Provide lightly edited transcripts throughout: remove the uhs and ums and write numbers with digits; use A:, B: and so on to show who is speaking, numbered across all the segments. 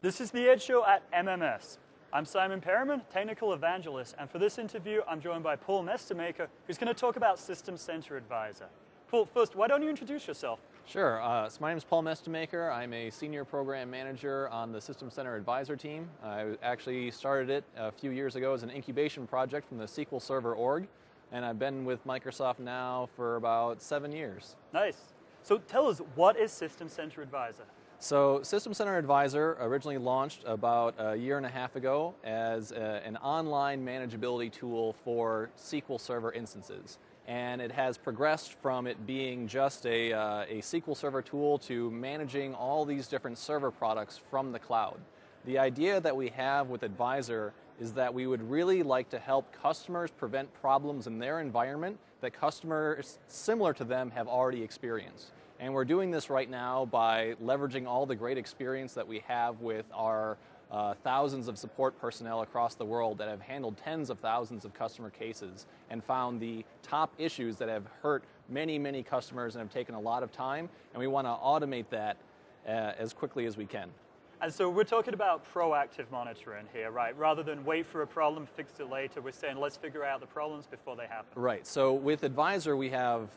A: This is the Edge Show at MMS. I'm Simon Perriman, Technical Evangelist, and for this interview, I'm joined by Paul Nestemaker, who's going to talk about System Center Advisor. Paul, first, why don't you introduce yourself?
B: Sure. So my name is Paul Nestemaker. I'm a Senior Program Manager on the System Center Advisor team. I actually started it a few years ago as an incubation project from the SQL Server org, and I've been with Microsoft now for about 7 years.
A: Nice. So tell us, what is System Center Advisor?
B: So System Center Advisor originally launched about a year and a half ago as an online manageability tool for SQL Server instances. And it has progressed from it being just a SQL Server tool to managing all these different server products from the cloud. The idea that we have with Advisor is that we would really like to help customers prevent problems in their environment that customers similar to them have already experienced. And we're doing this right now by leveraging all the great experience that we have with our thousands of support personnel across the world that have handled tens of thousands of customer cases and found the top issues that have hurt many, many customers and have taken a lot of time, and we want to automate that as quickly as we can.
A: And so we're talking about proactive monitoring here, right? Rather than wait for a problem, fix it later, we're saying let's figure out the problems before they happen.
B: Right. So with Advisor, we have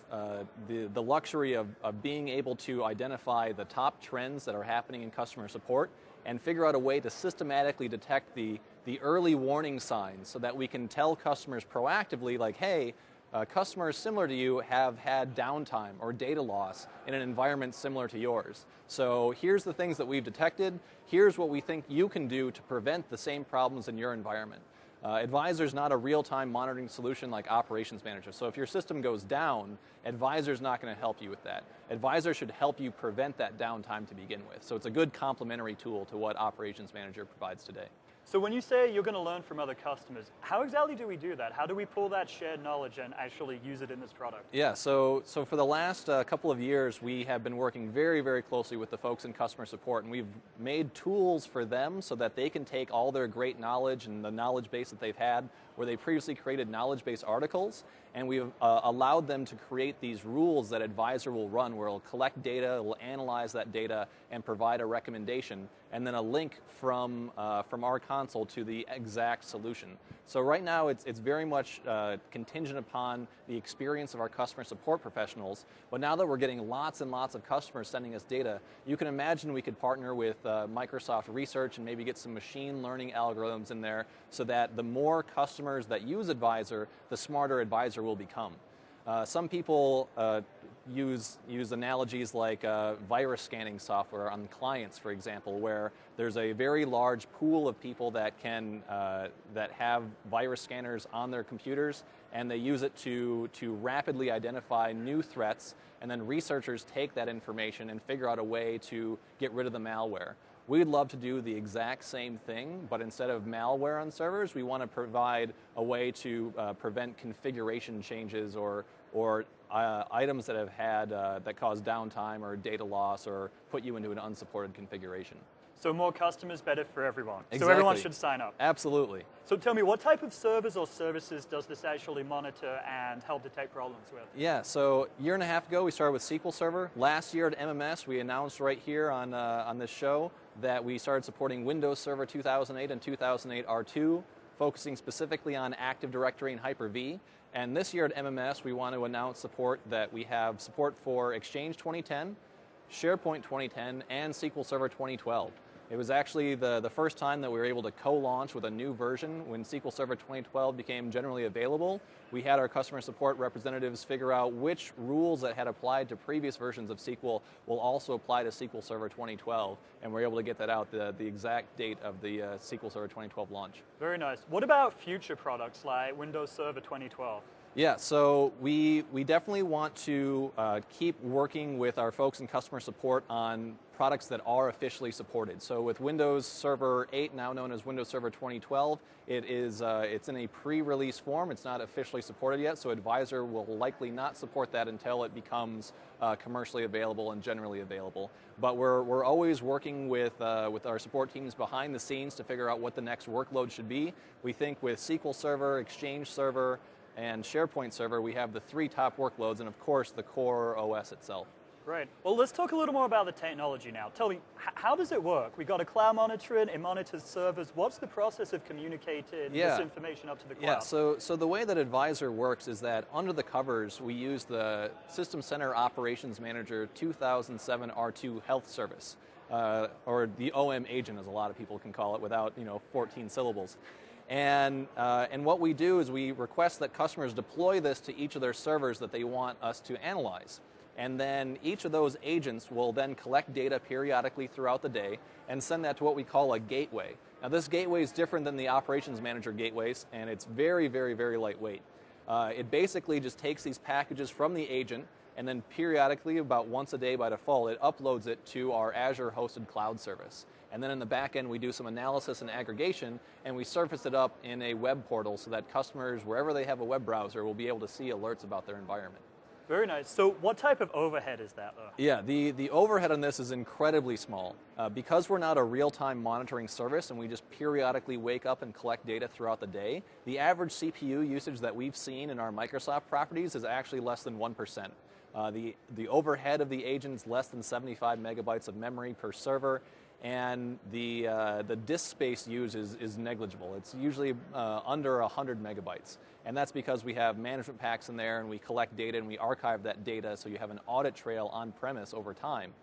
B: the luxury of being able to identify the top trends that are happening in customer support and figure out a way to systematically detect the early warning signs so that we can tell customers proactively, like, hey, customers similar to you have had downtime or data loss in an environment similar to yours. So here's the things that we've detected. Here's what we think you can do to prevent the same problems in your environment. Advisor is not a real-time monitoring solution like Operations Manager. So if your system goes down, Advisor is not going to help you with that. Advisor should help you prevent that downtime to begin with. So it's a good complementary tool to what Operations Manager provides today.
A: So when you say you're going to learn from other customers, how exactly do we do that? How do we pull that shared knowledge and actually use it in this product?
B: Yeah, so for the last couple of years, we have been working very, very closely with the folks in customer support, and we've made tools for them so that they can take all their great knowledge and the knowledge base that they've had, where they previously created knowledge base articles, and we've allowed them to create these rules that Advisor will run, where it'll collect data, it will analyze that data, and provide a recommendation, and then a link from our console to the exact solution. So right now, it's very much contingent upon the experience of our customer support professionals, but now that we're getting lots and lots of customers sending us data, you can imagine we could partner with Microsoft Research and maybe get some machine learning algorithms in there so that the more customers that use Advisor, the smarter Advisor will become. Some people use analogies like virus scanning software on clients, for example, where there's a very large pool of people that have virus scanners on their computers, and they use it to rapidly identify new threats, and then researchers take that information and figure out a way to get rid of the malware. We'd love to do the exact same thing, but instead of malware on servers, we want to provide a way to prevent configuration changes or items that have had that cause downtime or data loss or put you into an unsupported configuration.
A: So more customers, better for everyone.
B: Exactly.
A: So everyone should sign up.
B: Absolutely.
A: So tell me, what type of servers or services does this actually monitor and help detect problems with?
B: Yeah, so a year and a half ago, we started with SQL Server. Last year at MMS, we announced right here on this show that we started supporting Windows Server 2008 and 2008 R2, focusing specifically on Active Directory and Hyper-V. And this year at MMS, we want to announce support that we have support for Exchange 2010, SharePoint 2010, and SQL Server 2012. It was actually the first time that we were able to co-launch with a new version when SQL Server 2012 became generally available. We had our customer support representatives figure out which rules that had applied to previous versions of SQL will also apply to SQL Server 2012, and we're able to get that out the exact date of the SQL Server 2012 launch.
A: Very nice. What about future products like Windows Server 2012?
B: Yeah, so we definitely want to keep working with our folks in customer support on products that are officially supported. So with Windows Server 8, now known as Windows Server 2012, it's in a pre-release form. It's not officially supported yet, so Advisor will likely not support that until it becomes commercially available and generally available. But we're always working with our support teams behind the scenes to figure out what the next workload should be. We think with SQL Server, Exchange Server, and SharePoint Server, we have the three top workloads, and of course the core OS itself.
A: Great. Well, let's talk a little more about the technology now. Tell me, how does it work? We've got a cloud monitoring, it monitors servers. What's the process of communicating this information up to the cloud?
B: Yeah, so the way that Advisor works is that under the covers, we use the System Center Operations Manager 2007 R2 Health Service, or the OM agent, as a lot of people can call it, without 14 syllables. And what we do is we request that customers deploy this to each of their servers that they want us to analyze. And then each of those agents will then collect data periodically throughout the day and send that to what we call a gateway. Now this gateway is different than the Operations Manager gateways, and it's very, very, very lightweight. It basically just takes these packages from the agent, and then periodically, about once a day by default, it uploads it to our Azure hosted cloud service. And then in the back end, we do some analysis and aggregation, and we surface it up in a web portal so that customers, wherever they have a web browser, will be able to see alerts about their environment.
A: Very nice. So what type of overhead is that, though?
B: Yeah, the overhead on this is incredibly small. Because we're not a real-time monitoring service and we just periodically wake up and collect data throughout the day, the average CPU usage that we've seen in our Microsoft properties is actually less than 1%. The overhead of the agent is less than 75 megabytes of memory per server, and the disk space used is negligible. It's usually under 100 megabytes. And that's because we have management packs in there and we collect data and we archive that data so you have an audit trail on premise over time.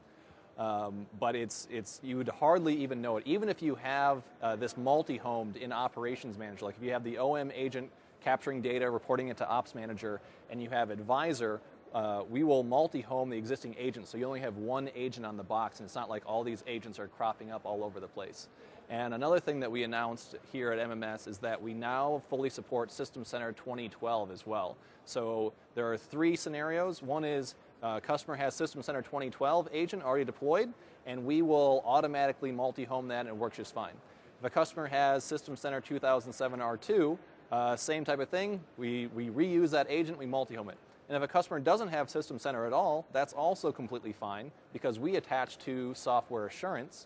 B: But you would hardly even know it. Even if you have this multi-homed in Operations Manager, like if you have the OM agent capturing data, reporting it to Ops Manager, and you have Advisor, we will multi-home the existing agent, so you only have one agent on the box, and it's not like all these agents are cropping up all over the place. And another thing that we announced here at MMS is that we now fully support System Center 2012 as well. So there are 3 scenarios. One is customer has System Center 2012 agent already deployed, and we will automatically multi-home that and it works just fine. If a customer has System Center 2007 R2, same type of thing, we reuse that agent, we multi-home it. And if a customer doesn't have System Center at all, that's also completely fine because we attach to software assurance.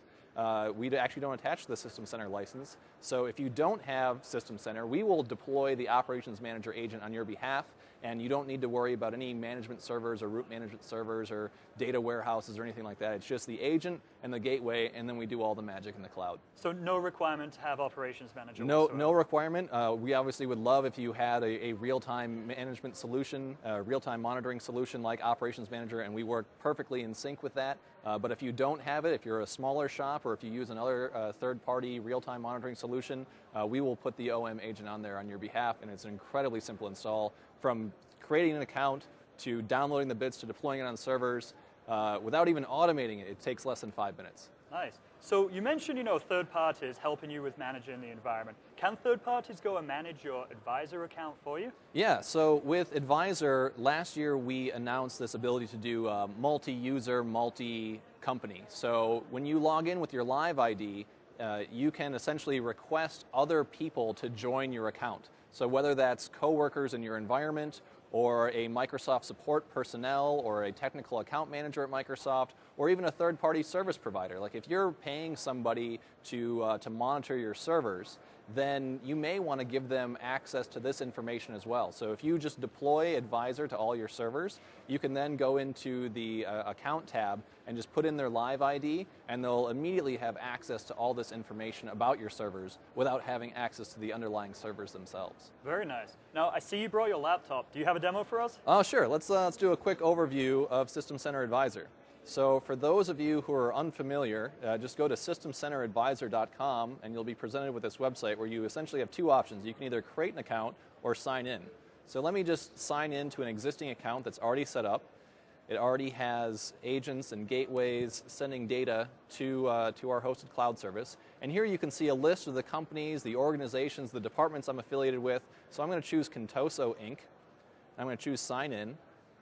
B: We actually don't attach the System Center license. So if you don't have System Center, we will deploy the Operations Manager agent on your behalf, and you don't need to worry about any management servers or root management servers or data warehouses or anything like that. It's just the agent and the gateway, and then we do all the magic in the cloud.
A: So no requirement to have Operations Manager
B: whatsoever? No requirement. We obviously would love if you had a real-time management solution, a real-time monitoring solution like Operations Manager, and we work perfectly in sync with that. But if you don't have it, if you're a smaller shop or if you use another third-party real-time monitoring solution, we will put the OM agent on there on your behalf, and it's an incredibly simple install from creating an account to downloading the bits to deploying it on servers. Without even automating it, it takes less than 5 minutes.
A: Nice. So you mentioned, third parties helping you with managing the environment. Can third parties go and manage your Advisor account for you?
B: Yeah, so with Advisor, last year we announced this ability to do multi-user, multi-company. So when you log in with your Live ID, you can essentially request other people to join your account. So whether that's coworkers in your environment, or a Microsoft support personnel, or a technical account manager at Microsoft, or even a third-party service provider. Like if you're paying somebody to monitor your servers, then you may want to give them access to this information as well. So if you just deploy Advisor to all your servers, you can then go into the account tab and just put in their Live ID, and they'll immediately have access to all this information about your servers without having access to the underlying servers themselves.
A: Very nice. Now, I see you brought your laptop. Do you have a demo for us?
B: Sure. Let's do a quick overview of System Center Advisor. So for those of you who are unfamiliar, just go to systemcenteradvisor.com and you'll be presented with this website where you essentially have 2 options. You can either create an account or sign in. So let me just sign in to an existing account that's already set up. It already has agents and gateways sending data to our hosted cloud service. And here you can see a list of the companies, the organizations, the departments I'm affiliated with. So I'm going to choose Contoso Inc. I'm going to choose Sign In.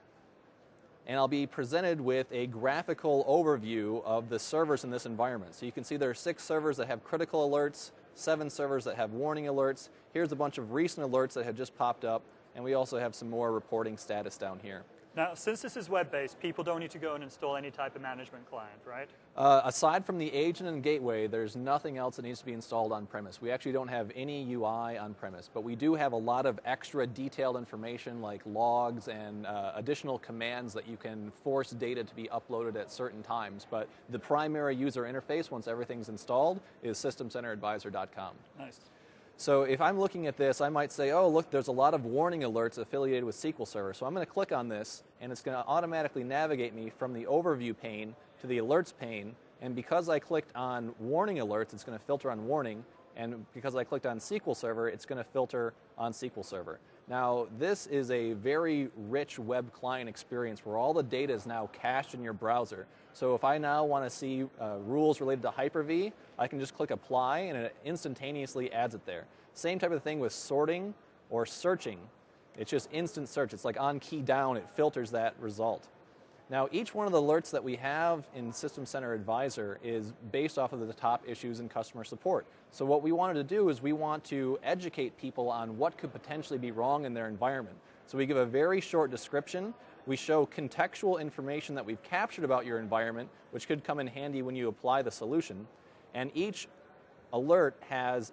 B: And I'll be presented with a graphical overview of the servers in this environment. So you can see there are 6 servers that have critical alerts, 7 servers that have warning alerts. Here's a bunch of recent alerts that have just popped up, and we also have some more reporting status down here.
A: Now, since this is web-based, people don't need to go and install any type of management client, right?
B: Aside from the agent and gateway, there's nothing else that needs to be installed on premise. We actually don't have any UI on premise, but we do have a lot of extra detailed information like logs and additional commands that you can force data to be uploaded at certain times. But the primary user interface, once everything's installed, is systemcenteradvisor.com.
A: Nice.
B: So if I'm looking at this, I might say, oh, look, there's a lot of warning alerts affiliated with SQL Server. So I'm going to click on this, and it's going to automatically navigate me from the overview pane to the alerts pane. And because I clicked on warning alerts, it's going to filter on warning. And because I clicked on SQL Server, it's going to filter on SQL Server. Now, this is a very rich web client experience where all the data is now cached in your browser. So if I now want to see rules related to Hyper-V, I can just click Apply, and it instantaneously adds it there. Same type of thing with sorting or searching. It's just instant search. It's like on key down, it filters that result. Now, each one of the alerts that we have in System Center Advisor is based off of the top issues in customer support. So what we wanted to do is we want to educate people on what could potentially be wrong in their environment. So we give a very short description. We show contextual information that we've captured about your environment, which could come in handy when you apply the solution. And each alert has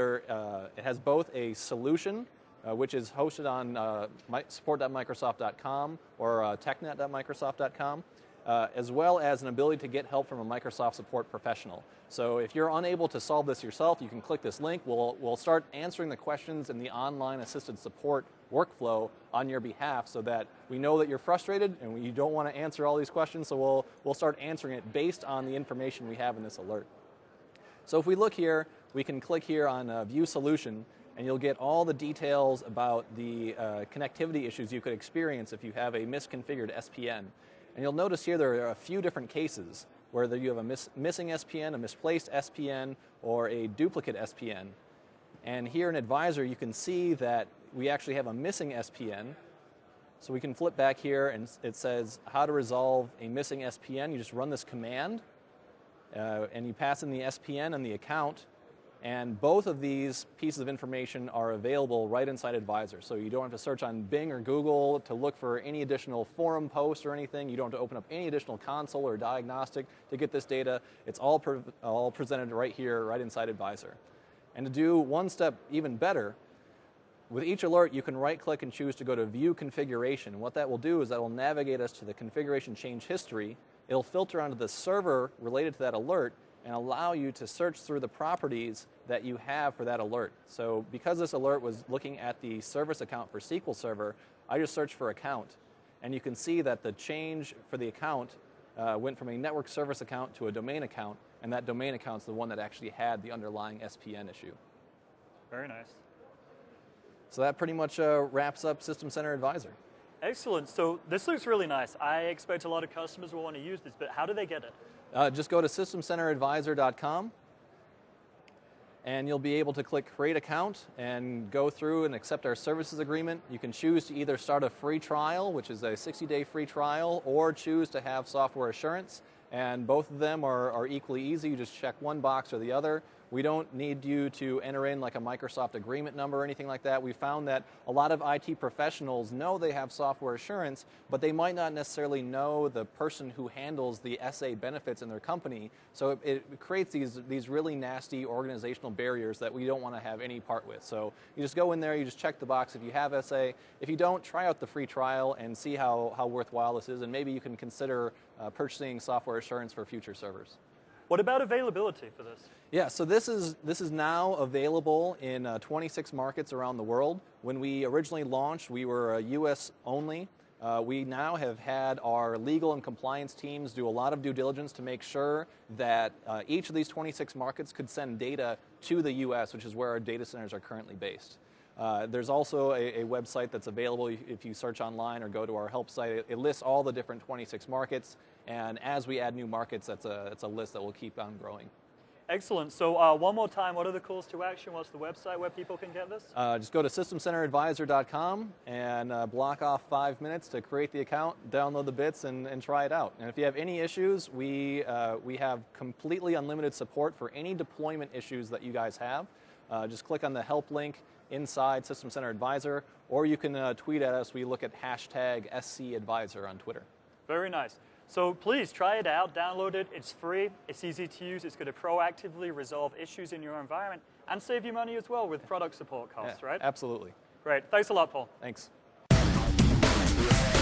B: it has both a solution, which is hosted on support.microsoft.com or technet.microsoft.com, as well as an ability to get help from a Microsoft support professional. So if you're unable to solve this yourself, you can click this link. We'll start answering the questions in the online assisted support workflow on your behalf so that we know that you're frustrated and you don't want to answer all these questions, so we'll start answering it based on the information we have in this alert. So if we look here, we can click here on View Solution, and you'll get all the details about the connectivity issues you could experience if you have a misconfigured SPN. And you'll notice here there are a few different cases, whether you have a missing SPN, a misplaced SPN, or a duplicate SPN. And here in Advisor, you can see that we actually have a missing SPN. So we can flip back here, and it says how to resolve a missing SPN. You just run this command, and you pass in the SPN and the account. And both of these pieces of information are available right inside Advisor. So you don't have to search on Bing or Google to look for any additional forum posts or anything. You don't have to open up any additional console or diagnostic to get this data. It's all presented right here, right inside Advisor. And to do one step even better, with each alert, you can right-click and choose to go to View Configuration. What that will do is that will navigate us to the configuration change history. It'll filter onto the server related to that alert and allow you to search through the properties that you have for that alert. So because this alert was looking at the service account for SQL Server, I just searched for account. And you can see that the change for the account went from a network service account to a domain account, and that domain account is the one that actually had the underlying SPN issue.
A: Very nice.
B: So that pretty much wraps up System Center Advisor.
A: Excellent. So this looks really nice. I expect a lot of customers will want to use this, but how do they get it?
B: Just go to systemcenteradvisor.com, and you'll be able to click Create Account and go through and accept our services agreement. You can choose to either start a free trial, which is a 60-day free trial, or choose to have software assurance. And both of them are equally easy. You just check one box or the other. We don't need you to enter in like a Microsoft agreement number or anything like that. We found that a lot of IT professionals know they have software assurance, but they might not necessarily know the person who handles the SA benefits in their company. So it creates these really nasty organizational barriers that we don't want to have any part with. So you just go in there, you just check the box if you have SA. If you don't, try out the free trial and see how worthwhile this is, and maybe you can consider purchasing software assurance for future servers.
A: What about availability for this?
B: Yeah, so this is now available in 26 markets around the world. When we originally launched, we were US only. We now have had our legal and compliance teams do a lot of due diligence to make sure that each of these 26 markets could send data to the US, which is where our data centers are currently based. There's also a website that's available if you search online or go to our help site. It lists all the different 26 markets, and as we add new markets, it's a list that will keep on growing.
A: Excellent. So one more time, what are the calls to action? What's the website where people can get this?
B: Just go to systemcenteradvisor.com and block off 5 minutes to create the account, download the bits, and try it out. And if you have any issues, we have completely unlimited support for any deployment issues that you guys have. Just click on the help link inside System Center Advisor, or you can tweet at us. We look at hashtag SCAdvisor on Twitter.
A: Very nice. So please try it out, download it. It's free, it's easy to use, it's going to proactively resolve issues in your environment and save you money as well with product support costs, right?
B: Absolutely.
A: Great. Thanks a lot, Paul.
B: Thanks.